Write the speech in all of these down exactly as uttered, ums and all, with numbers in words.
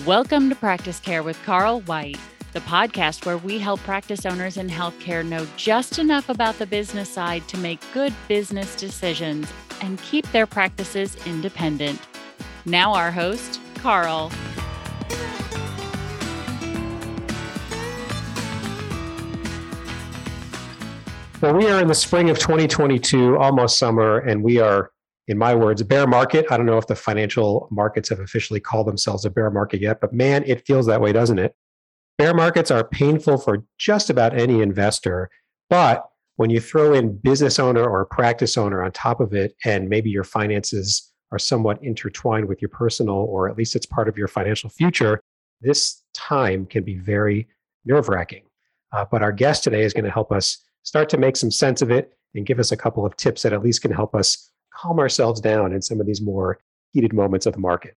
Welcome to Practice Care with Carl White, the podcast where we help practice owners in healthcare know just enough about the business side to make good business decisions and keep their practices independent. Now our host, Carl. Well, we are in the spring of twenty twenty-two, almost summer, and we are, in my words, a bear market. I don't know if the financial markets have officially called themselves a bear market yet, but man, it feels that way, doesn't it? Bear markets are painful for just about any investor, but when you throw in business owner or practice owner on top of it, and maybe your finances are somewhat intertwined with your personal, or at least it's part of your financial future, this time can be very nerve-wracking. Uh, but our guest today is going to help us start to make some sense of it and give us a couple of tips that at least can help us calm ourselves down in some of these more heated moments of the market.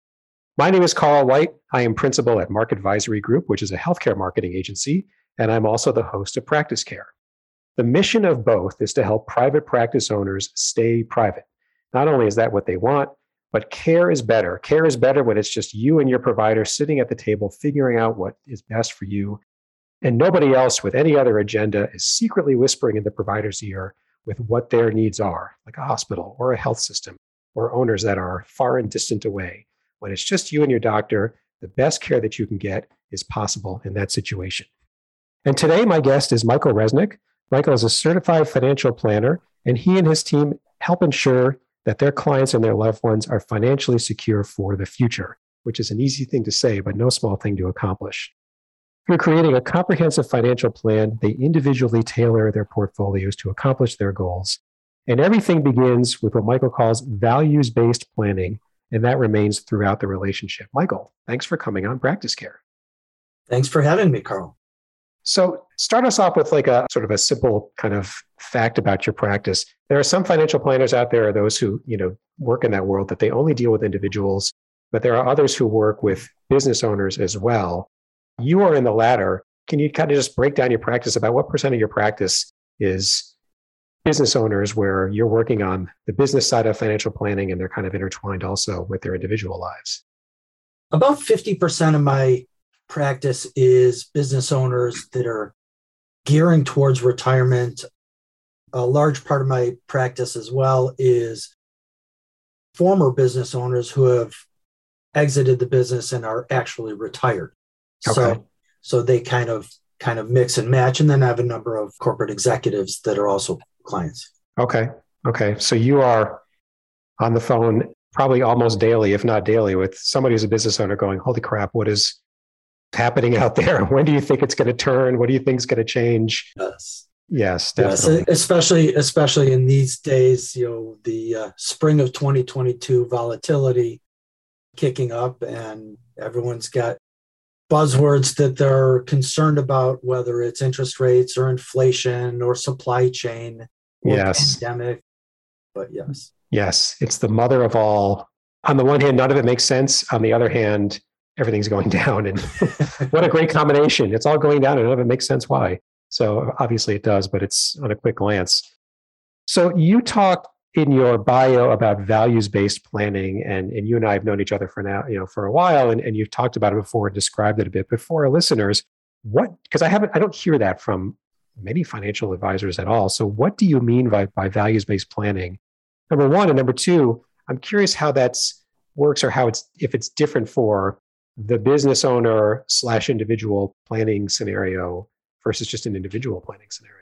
My name is Carl White. I am principal at Market Advisory Group, which is a healthcare marketing agency, and I'm also the host of Practice Care. The mission of both is to help private practice owners stay private. Not only is that what they want, but care is better. Care is better when it's just you and your provider sitting at the table figuring out what is best for you. And nobody else with any other agenda is secretly whispering in the provider's ear with what their needs are, like a hospital or a health system or owners that are far and distant away. When it's just you and your doctor, the best care that you can get is possible in that situation. And today, my guest is Michael Resnick. Michael is a certified financial planner, and he and his team help ensure that their clients and their loved ones are financially secure for the future, which is an easy thing to say, but no small thing to accomplish. Through creating a comprehensive financial plan, they individually tailor their portfolios to accomplish their goals. And everything begins with what Michael calls values-based planning, and that remains throughout the relationship. Michael, thanks for coming on Practice Care. Thanks for having me, Carl. So start us off with like a sort of a simple kind of fact about your practice. There are some financial planners out there, those who, you know, work in that world, that they only deal with individuals, but there are others who work with business owners as well. You are in the latter. Can you kind of just break down your practice? About what percent of your practice is business owners where you're working on the business side of financial planning and they're kind of intertwined also with their individual lives? About fifty percent of my practice is business owners that are gearing towards retirement. A large part of my practice as well is former business owners who have exited the business and are actually retired. Okay. So, so they kind of kind of mix and match. And then I have a number of corporate executives that are also clients. Okay. Okay. So you are on the phone probably almost daily, if not daily, with somebody who's a business owner going, holy crap, what is happening out there? When do you think it's going to turn? What do you think is going to change? Yes. Yes, definitely. Yes, especially, especially in these days, you know, the uh, spring of twenty twenty-two volatility kicking up, and everyone's got buzzwords that they're concerned about, whether it's interest rates or inflation or supply chain or yes. pandemic. But yes. Yes, it's the mother of all. On the one hand, none of it makes sense. On the other hand, everything's going down. And what a great combination. It's all going down and none of it makes sense why. So obviously it does, but it's on a quick glance. So you talk in your bio about values-based planning, and, and you and I have known each other for now, you know, for a while, and, and you've talked about it before and described it a bit. But for our listeners, what, because I haven't, I don't hear that from many financial advisors at all. So what do you mean by, by values-based planning? Number one, and number two, I'm curious how that's works, or how it's, if it's different for the business owner slash individual planning scenario versus just an individual planning scenario.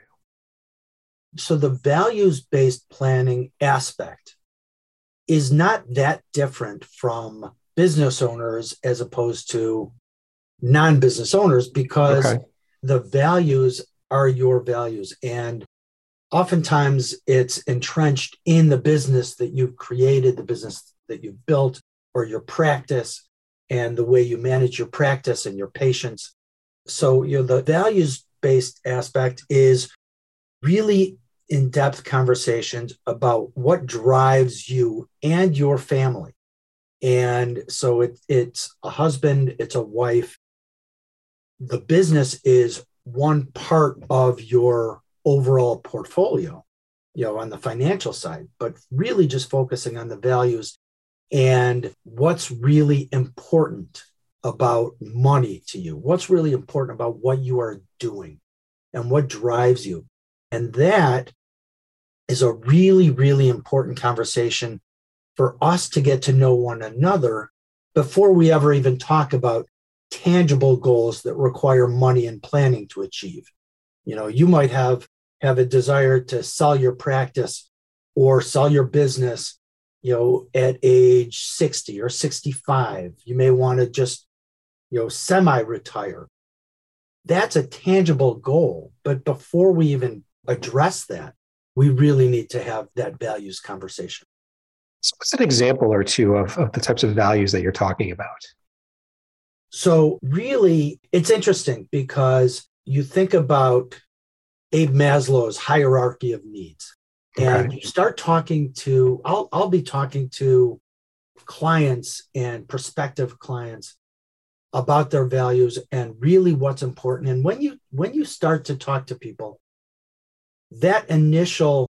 So the values-based planning aspect is not that different from business owners as opposed to non-business owners, because okay. the values are your values. And oftentimes it's entrenched in the business that you've created, the business that you've built, or your practice, and the way you manage your practice and your patients. So, you know, the values-based aspect is really in-depth conversations about what drives you and your family. And so it, it's a husband, it's a wife. The business is one part of your overall portfolio, you know, on the financial side, but really just focusing on the values and what's really important about money to you? What's really important about what you are doing and what drives you? And that is a really, really important conversation for us to get to know one another before we ever even talk about tangible goals that require money and planning to achieve. You know, you might have, have a desire to sell your practice or sell your business, you know, at age sixty or sixty-five. You may want to just, you know, semi-retire. That's a tangible goal. But before we even address that, we really need to have that values conversation. So what's an example or two of, of the types of values that you're talking about? So really, it's interesting because you think about Abe Maslow's hierarchy of needs. And Okay. you start talking to, I'll, I'll be talking to clients and prospective clients about their values and really what's important. And when you when you start to talk to people, that initial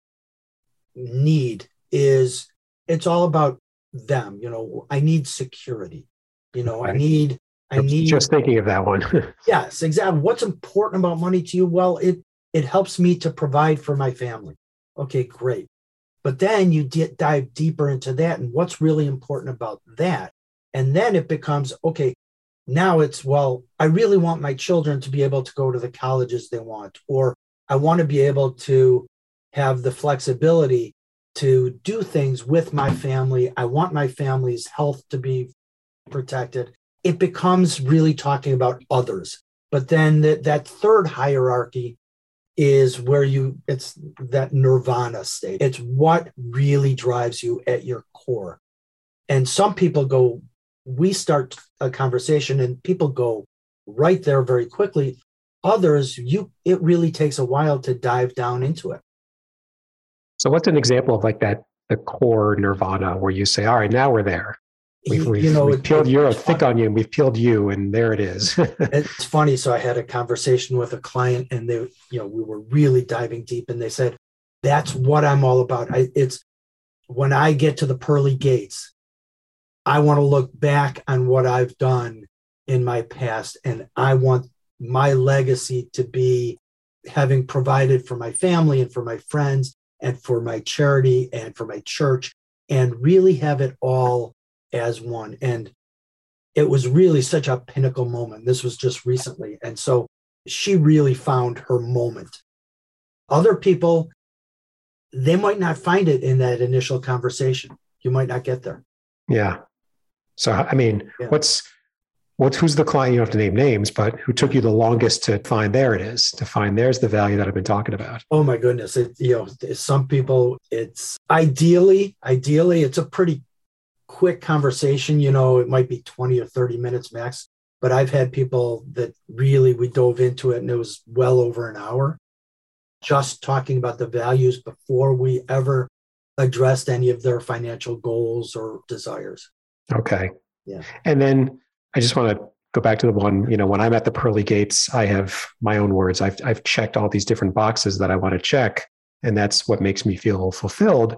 need is, it's all about them. You know, I need security. You know, I Okay. need, I I'm need. just thinking of that one. Yes, exactly. What's important about money to you? Well, it it helps me to provide for my family. Okay, great. But then you d- dive deeper into that and what's really important about that. And then it becomes, okay, now it's, well, I really want my children to be able to go to the colleges they want, or I want to be able to have the flexibility to do things with my family. I want my family's health to be protected. It becomes really talking about others. But then that, that third hierarchy is where you, it's that nirvana state. It's what really drives you at your core. And some people go, we start a conversation and people go right there very quickly. Others, you, it really takes a while to dive down into it. So what's an example of like that, the core nirvana where you say, all right, now we're there. We've, we've, you know, we've it, peeled it, Euro thick onion, we've peeled you, and there it is. It's funny. So I had a conversation with a client and they, you know, we were really diving deep and they said, that's what I'm all about. I, it's when I get to the pearly gates, I want to look back on what I've done in my past. And I want my legacy to be having provided for my family and for my friends and for my charity and for my church, and really have it all as one. And it was really such a pinnacle moment. This was just recently. And so she really found her moment. Other people, they might not find it in that initial conversation. You might not get there. Yeah. So, I mean, Yeah. what's, what's, who's the client? You don't have to name names, but who took you the longest to find, there it is, to find there's the value that I've been talking about? Oh my goodness. It, you know, some people, it's ideally, ideally, it's a pretty quick conversation. You know, it might be twenty or thirty minutes max, but I've had people that really, we dove into it and it was well over an hour just talking about the values before we ever addressed any of their financial goals or desires. Okay. Yeah. And then I just want to go back to the one, you know, when I'm at the pearly gates, I have my own words. I've, I've checked all these different boxes that I want to check, and that's what makes me feel fulfilled.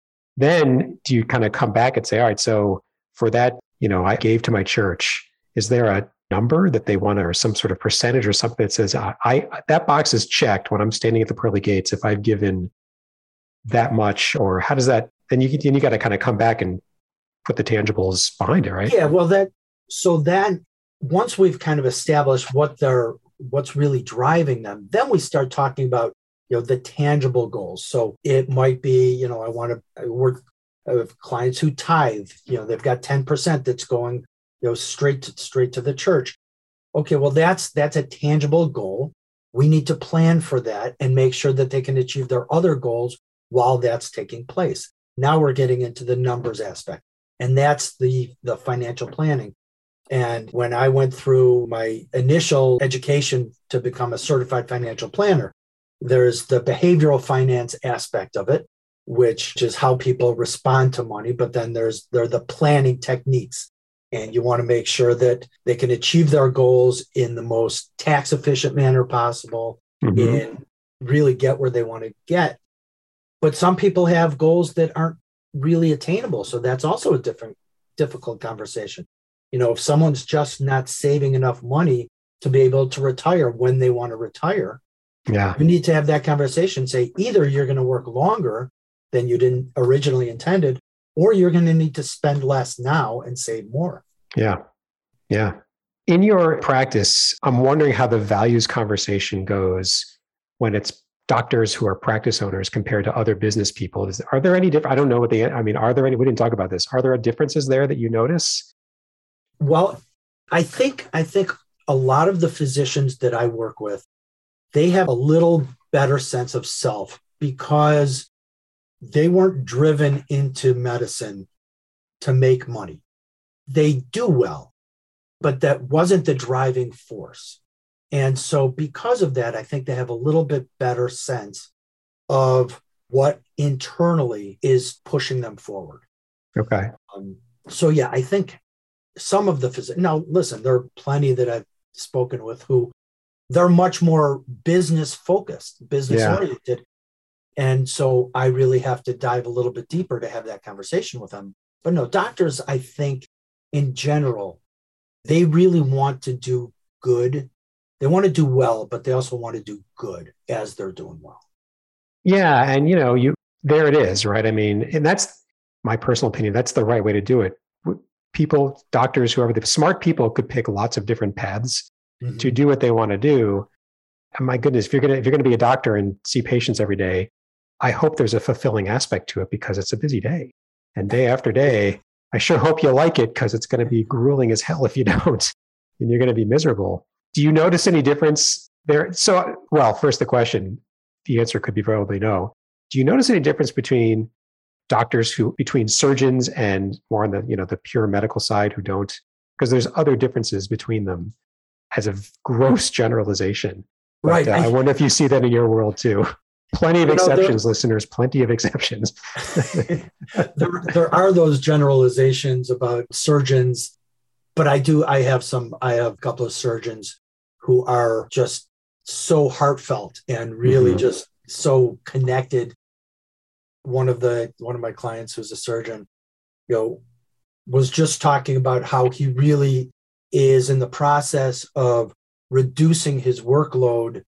Then do you kind of come back and say, all right, so for that, you know, I gave to my church, is there a number that they want to, or some sort of percentage or something that says, I, I that box is checked when I'm standing at the pearly gates, if I've given that much, or how does that, then you, then you got to kind of come back and put the tangibles behind it, right? Yeah, well, that, so then once we've kind of established what they're, what's really driving them, then we start talking about, you know, the tangible goals. So it might be, you know, I want to work with clients who tithe, you know, they've got ten percent that's going, you know, straight to, straight to the church. Okay, well, that's, that's a tangible goal. We need to plan for that and make sure that they can achieve their other goals while that's taking place. Now we're getting into the numbers aspect. And that's the, the financial planning. And when I went through my initial education to become a certified financial planner, there's the behavioral finance aspect of it, which is how people respond to money. But then there's there are the planning techniques. And you want to make sure that they can achieve their goals in the most tax efficient manner possible, Mm-hmm. and really get where they want to get. But some people have goals that aren't really attainable. So that's also a different, difficult conversation. You know, if someone's just not saving enough money to be able to retire when they want to retire, yeah, you need to have that conversation. Say, either you're going to work longer than you didn't originally intended, or you're going to need to spend less now and save more. Yeah. Yeah. In your practice, I'm wondering how the values conversation goes when it's doctors who are practice owners compared to other business people. Is, are there any different? I don't know what the, I mean, are there any, we didn't talk about this. Are there differences there that you notice? Well, I think, I think a lot of the physicians that I work with, they have a little better sense of self because they weren't driven into medicine to make money. They do well, but that wasn't the driving force. And so because of that, I think they have a little bit better sense of what internally is pushing them forward. Okay. Um, so yeah, I think some of the physicians, now listen, there are plenty that I've spoken with who they're much more business focused, business Yeah. oriented. And so I really have to dive a little bit deeper to have that conversation with them. But no, doctors, I think in general, they really want to do good. They want to do well, but they also want to do good as they're doing well. Yeah. And, you know, you, there it is, right? I mean, and that's my personal opinion. That's the right way to do it. People, doctors, whoever, the smart people could pick lots of different paths mm-hmm. to do what they want to do. And my goodness, if you're going to, if you're going to be a doctor and see patients every day, I hope there's a fulfilling aspect to it because it's a busy day. And day after day, I sure hope you like it because it's going to be grueling as hell if you don't, and you're going to be miserable. Do you notice any difference there? So, well, first the question, the answer could be probably no. Do you notice any difference between doctors who, between surgeons and more on the, you know, the pure medical side who don't? Because there's other differences between them as a gross generalization. But, right. Uh, I, I wonder if you see that in your world too. Plenty of you know, exceptions, there, listeners, plenty of exceptions. there, there are those generalizations about surgeons, but I do, I have some, I have a couple of surgeons who are just so heartfelt and really mm-hmm. just so connected. One of the, one of my clients who's a surgeon, you know, was just talking about how he really is in the process of reducing his workload,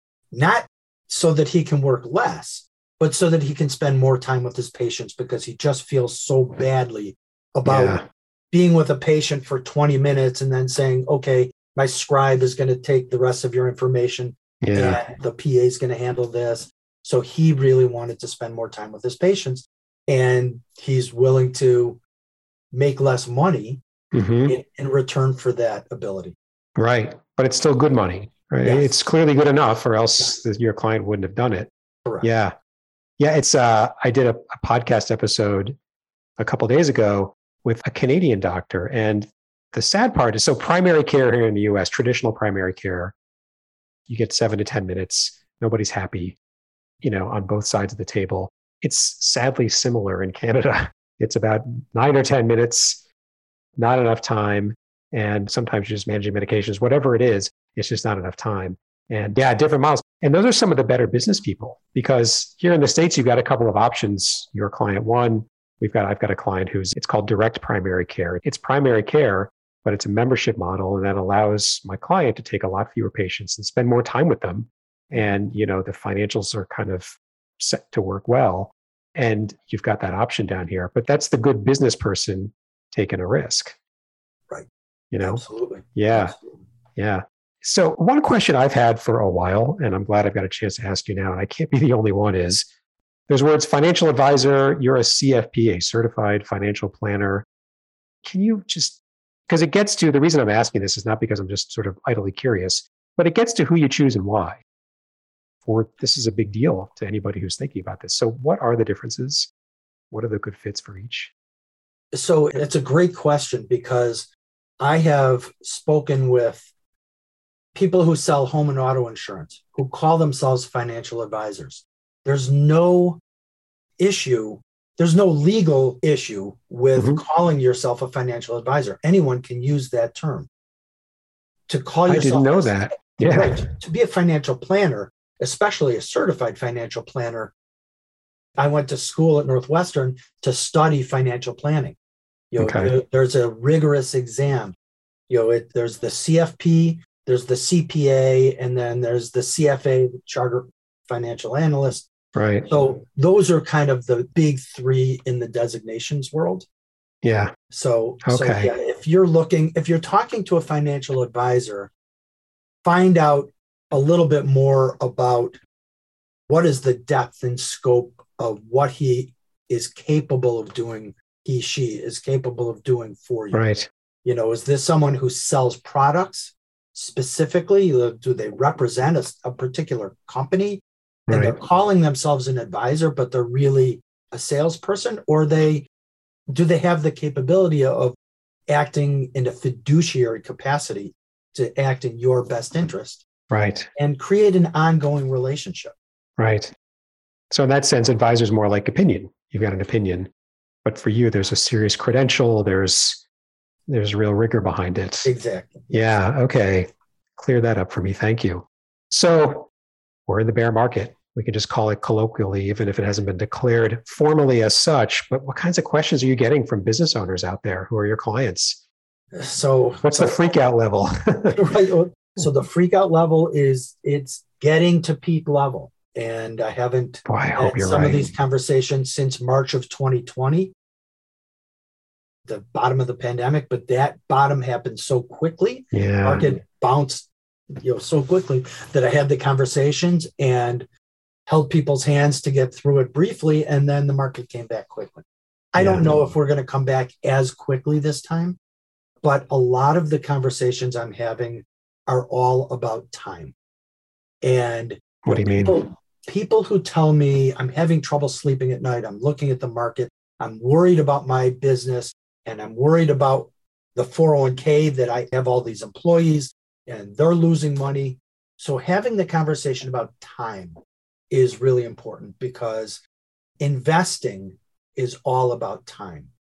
not so that he can work less, but so that he can spend more time with his patients because he just feels so badly about yeah. being with a patient for twenty minutes and then saying, okay, my scribe is going to take the rest of your information yeah. and the P A is going to handle this. So he really wanted to spend more time with his patients and he's willing to make less money mm-hmm. in, in return for that ability. Right. But it's still good money. Right. Yes. It's clearly good enough or else yes. your client wouldn't have done it. Correct. Yeah. Yeah. It's, uh, I did a, a podcast episode a couple of days ago with a Canadian doctor. And the sad part is, so primary care here in the U S, traditional primary care, you get seven to ten minutes. Nobody's happy, you know, on both sides of the table. It's sadly similar in Canada. It's about nine or ten minutes, not enough time. And sometimes you're just managing medications, whatever it is, it's just not enough time. And yeah, different models. And those are some of the better business people because here in the States, you've got a couple of options. Your client one, we've got, I've got a client who's, it's called direct primary care. It's primary care, but it's a membership model. And that allows my client to take a lot fewer patients and spend more time with them. And, you know, the financials are kind of set to work well. And you've got that option down here, but that's the good business person taking a risk. Right. You know? Absolutely. Yeah. Absolutely. Yeah. So one question I've had for a while, and I'm glad I've got a chance to ask you now, and I can't be the only one, is there's words financial advisor, you're a C F P, a certified financial planner. Can you just, because it gets to, the reason I'm asking this is not because I'm just sort of idly curious, but it gets to who you choose and why. For this is a big deal to anybody who's thinking about this. So what are the differences? What are the good fits for each? So it's a great question because I have spoken with people who sell home and auto insurance who call themselves financial advisors. There's no issue, there's no legal issue with mm-hmm. calling yourself a financial advisor. Anyone can use that term. To call yourself, I didn't know that. Yeah. Right, to be a financial planner, especially a certified financial planner. I went to school at Northwestern to study financial planning. You know, Okay. there- there's a rigorous exam. You know, it, there's the C F P, there's the C P A, and then there's the C F A, the Chartered Financial Analyst. Right. So those are kind of the big three in the designations world. Yeah. So, so Okay. yeah, if you're looking, if you're talking to a financial advisor, find out a little bit more about what is the depth and scope of what he is capable of doing, he, she is capable of doing for you. Right. You know, is this someone who sells products specifically? Do they represent a, a particular company and Right. they're calling themselves an advisor, but they're really a salesperson? Or they do they have the capability of acting in a fiduciary capacity to act in your best interest Right. and create an ongoing relationship? Right. So in that sense, advisor's more like opinion. You've got an opinion, but for you, there's a serious credential. There's there's real rigor behind it. Exactly. Yeah. Okay. Clear that up for me. Thank you. So we're in the bear market. We can just call it colloquially, even if it hasn't been declared formally as such. But what kinds of questions are you getting from business owners out there who are your clients? So What's the freak out level? right, so the freak out level is it's getting to peak level. And I haven't Boy, I had hope you're some right. of these conversations since March of twenty twenty, the bottom of the pandemic, but that bottom happened so quickly. Yeah. Market bounced, you know, so quickly that I had the conversations and held people's hands to get through it briefly, and then the market came back quickly. I Yeah. don't know if we're going to come back as quickly this time, but a lot of the conversations I'm having are all about time. And What do you mean? people, people who tell me I'm having trouble sleeping at night, I'm looking at the market, I'm worried about my business, and I'm worried about the four oh one k that I have all these employees and they're losing money. So having the conversation about time is really important because investing is all about time.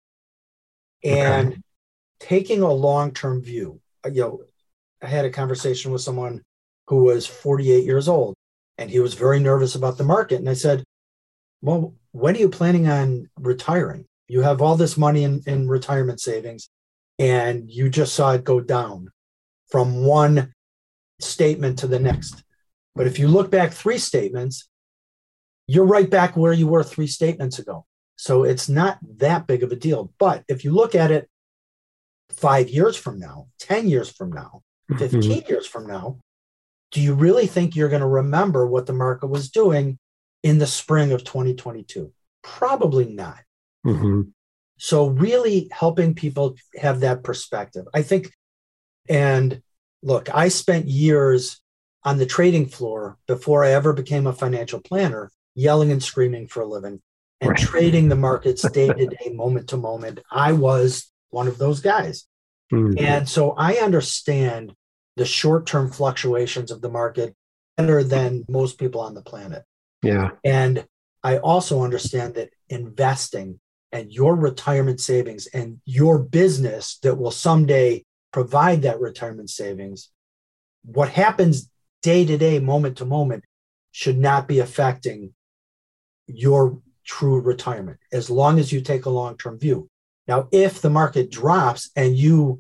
And Okay. taking a long-term view. You know, I had a conversation with someone who was forty-eight years old and he was very nervous about the market. And I said, well, when are you planning on retiring? You have all this money in, in retirement savings and you just saw it go down from one statement to the next. But if you look back three statements, you're right back where you were three statements ago. So it's not that big of a deal. But if you look at it five years from now, ten years from now, fifteen Mhm. years from now, do you really think you're going to remember what the market was doing in the spring of twenty twenty-two? Probably not. Mhm. So really helping people have that perspective. I think, and look, I spent years on the trading floor before I ever became a financial planner, yelling and screaming for a living and Right. trading the markets day to day, moment to moment. I was one of those guys. Mm. And so I understand the short-term fluctuations of the market better than most people on the planet. Yeah. And I also understand that investing and your retirement savings and your business that will someday provide that retirement savings, what happens day to day, moment to moment, should not be affecting your true retirement as long as you take a long-term view. Now, if the market drops and you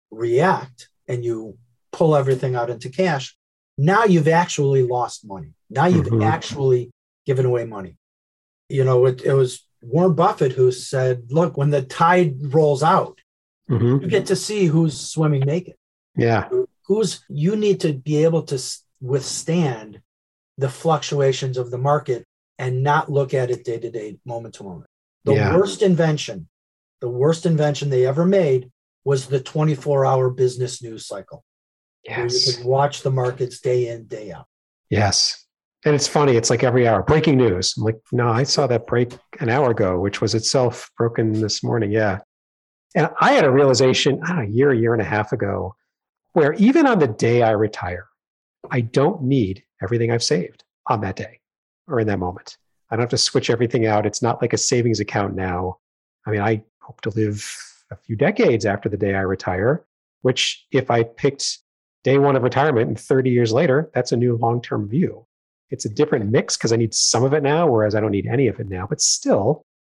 react and you pull everything out into cash, now you've actually lost money. Now you've Mhm. actually given away money. You know, it, it was Warren Buffett who said, look, when the tide rolls out, Mhm. you get to see who's swimming naked. Yeah. Who's you need to be able to s- withstand the fluctuations of the market and not look at it day to day, moment to moment. The Yeah. worst invention, the worst invention they ever made was the twenty-four hour business news cycle, where you Yes. could watch the markets day in, day out. Yes. And it's funny. It's like every hour, breaking news. I'm like, no, I saw that break an hour ago, which was itself broken this morning. Yeah. And I had a realization I don't know, a year, a year and a half ago, where even on the day I retire, I don't need everything I've saved on that day or in that moment. I don't have to switch everything out. It's not like a savings account now. I mean, I hope to live a few decades after the day I retire, which if I picked day one of retirement and thirty years later, that's a new long-term view. It's a different mix because I need some of it now, whereas I don't need any of it now. But still,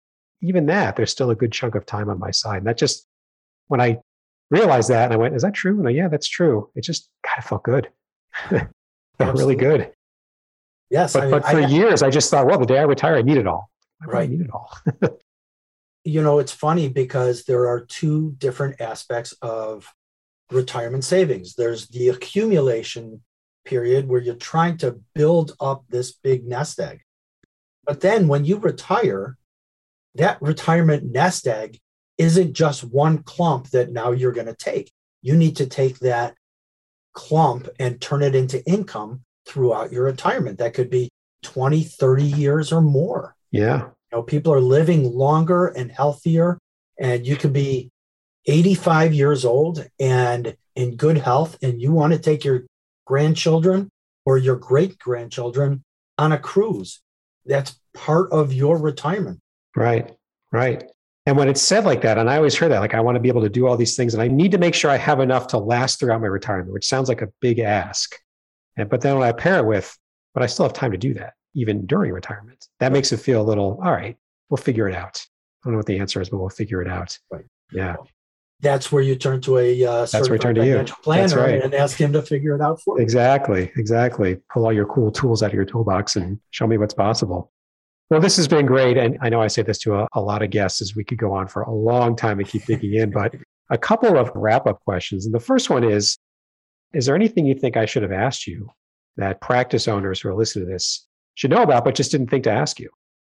even that, there's still a good chunk of time on my side. And that just, when I realized that and I went, is that true? And I, yeah, that's true. It just kind of felt good. Felt really good. Yes. But, I mean, but for I, years, I just thought, well, the day I retire, I need it all. I right. need it all. You know, it's funny because there are two different aspects of retirement savings. There's the accumulation period where you're trying to build up this big nest egg. But then when you retire, that retirement nest egg isn't just one clump that now you're going to take. You need to take that clump and turn it into income throughout your retirement. That could be twenty, thirty years or more. Yeah. You know, people are living longer and healthier, and you could be eighty-five years old and in good health, and you want to take your grandchildren or your great grandchildren on a cruise. That's part of your retirement. Right, right. And when it's said like that, and I always heard that, like, I want to be able to do all these things, and I need to make sure I have enough to last throughout my retirement, which sounds like a big ask. And but then when I pair it with, but I still have time to do that, even during retirement, that Right. makes it feel a little, all right, we'll figure it out. I don't know what the answer is, but we'll figure it out. Right. Yeah. That's where you turn to a uh, That's where you turn certified to you. financial planner That's right. and ask him to figure it out for you. Exactly, exactly. Pull all your cool tools out of your toolbox and show me what's possible. Well, this has been great. And I know I say this to a, a lot of guests as we could go on for a long time and keep digging in, but a couple of wrap-up questions. And the first one is, is there anything you think I should have asked you that practice owners who are listening to this should know about, but just didn't think to ask you?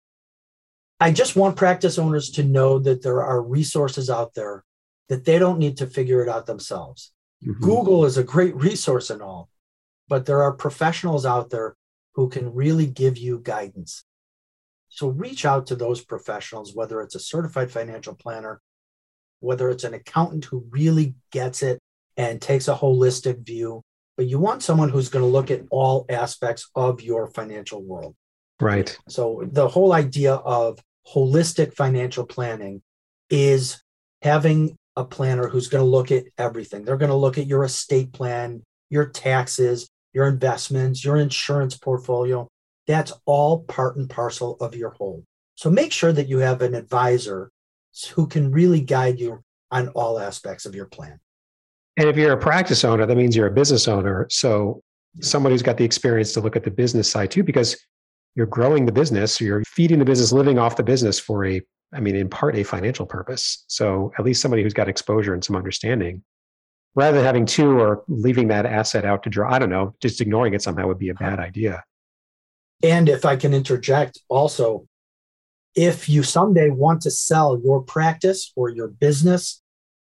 I just want practice owners to know that there are resources out there that they don't need to figure it out themselves. Mm-hmm. Google is a great resource and all, but there are professionals out there who can really give you guidance. So reach out to those professionals, whether it's a certified financial planner, whether it's an accountant who really gets it and takes a holistic view, but you want someone who's going to look at all aspects of your financial world. Right. So the whole idea of holistic financial planning is having a planner who's going to look at everything. They're going to look at your estate plan, your taxes, your investments, your insurance portfolio. That's all part and parcel of your whole. So make sure that you have an advisor who can really guide you on all aspects of your plan. And if you're a practice owner, that means you're a business owner. So somebody who's got the experience to look at the business side too, because you're growing the business, you're feeding the business, living off the business for a, I mean, in part, a financial purpose. So at least somebody who's got exposure and some understanding, rather than having two or leaving that asset out to draw, I don't know, just ignoring it somehow would be a bad idea. And if I can interject also, if you someday want to sell your practice or your business,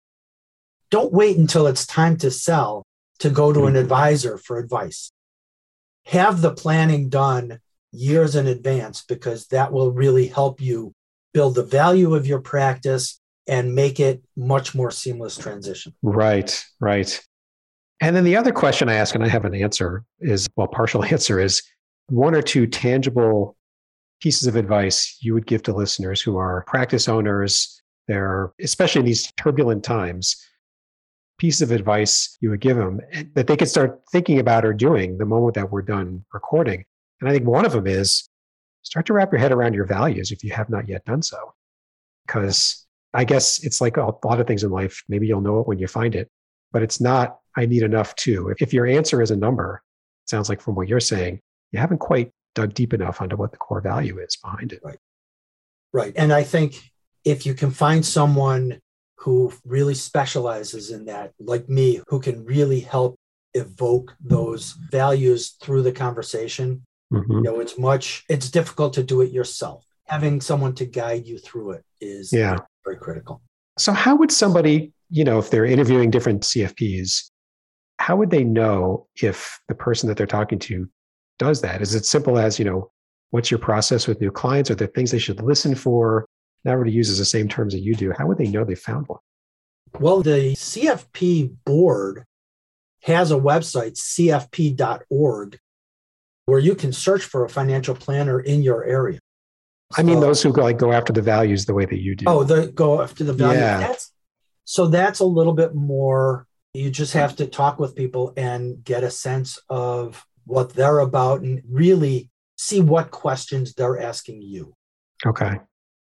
don't wait until it's time to sell to go to an advisor for advice. Have the planning done years in advance, because that will really help you build the value of your practice and make it much more seamless transition. Right, right. And then the other question I ask, and I have an answer, is, well, partial answer is, one or two tangible pieces of advice you would give to listeners who are practice owners, they're, especially in these turbulent times, pieces of advice you would give them that they could start thinking about or doing the moment that we're done recording. And I think one of them is start to wrap your head around your values if you have not yet done so. Because I guess it's like a lot of things in life, maybe you'll know it when you find it, but it's not, I need enough to. If your answer is a number, it sounds like from what you're saying, you haven't quite dug deep enough onto what the core value is behind it. Right. Right. And I think if you can find someone who really specializes in that, like me, who can really help evoke those values through the conversation, mm-hmm. you know, it's much, it's difficult to do it yourself. Having someone to guide you through it is yeah. very critical. So how would somebody, you know, if they're interviewing different C F Ps, how would they know if the person that they're talking to does that? Is it simple as, you know, what's your process with new clients? Are there things they should listen for? Not everybody uses the same terms that you do. How would they know they found one? Well, the C F P board has a website, C F P dot org, where you can search for a financial planner in your area. I mean, so, those who go, like go after the values the way that you do. Oh, the go after the values. Yeah. That's, so that's a little bit more, you just have to talk with people and get a sense of what they're about and really see what questions they're asking you. Okay.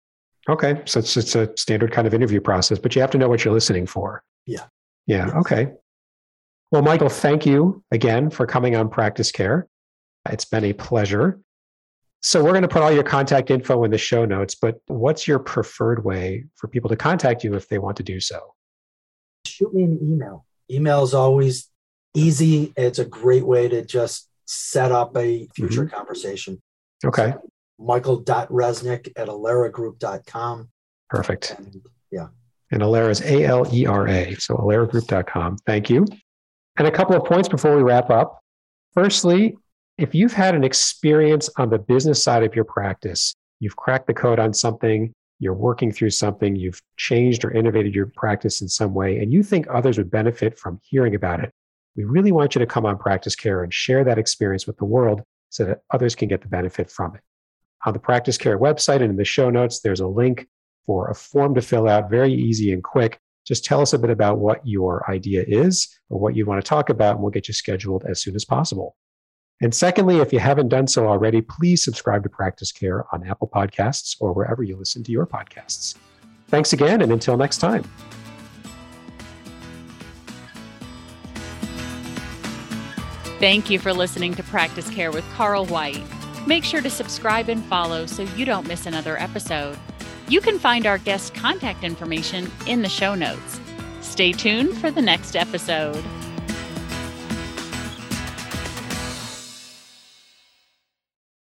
Okay. So it's, it's a standard kind of interview process, but you have to know what you're listening for. Yeah. Yeah. Yes. Okay. Well, Michael, thank you again for coming on Practice Care. It's been a pleasure. So we're going to put all your contact info in the show notes, but what's your preferred way for people to contact you if they want to do so? Shoot me an email. Email is always easy. It's a great way to just set up a future mm-hmm. conversation. Okay. So michael.resnick at alera group dot com. Perfect. And, yeah. And Alera is A L E R A, so alera group dot com. Thank you. And a couple of points before we wrap up. Firstly, if you've had an experience on the business side of your practice, you've cracked the code on something, you're working through something, you've changed or innovated your practice in some way, and you think others would benefit from hearing about it, we really want you to come on Practice Care and share that experience with the world so that others can get the benefit from it. On the Practice Care website and in the show notes, there's a link for a form to fill out, very easy and quick. Just tell us a bit about what your idea is or what you want to talk about, and we'll get you scheduled as soon as possible. And secondly, if you haven't done so already, please subscribe to Practice Care on Apple Podcasts or wherever you listen to your podcasts. Thanks again, and until next time. Thank you for listening to Practice Care with Carl White. Make sure to subscribe and follow so you don't miss another episode. You can find our guest contact information in the show notes. Stay tuned for the next episode.